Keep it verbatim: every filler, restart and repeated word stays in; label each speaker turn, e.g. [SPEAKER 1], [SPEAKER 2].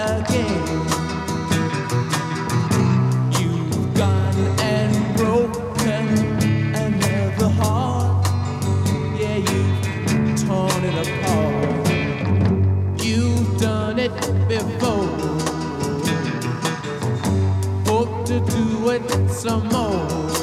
[SPEAKER 1] again. You've gone and broken another heart. Yeah, you've torn it apart. You've done it before. Hope to do it some more.